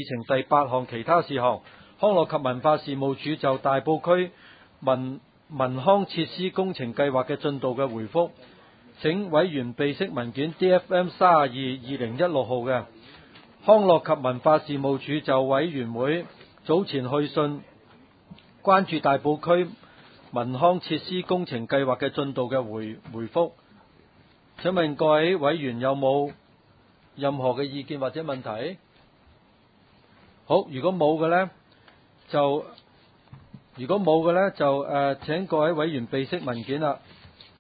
程第8項其他事項，康樂及文化事務署就大埔區文康設施工程計劃嘅進度嘅回覆，請委員備悉文件 DFM 32/2016號嘅。康樂及文化事務署就委員會早前去信關注大埔區文康設施工程計劃嘅進度嘅回覆，請問各位委員有冇任何嘅意見或者問題？好，如果冇嘅呢，就請各位委員備悉文件啦。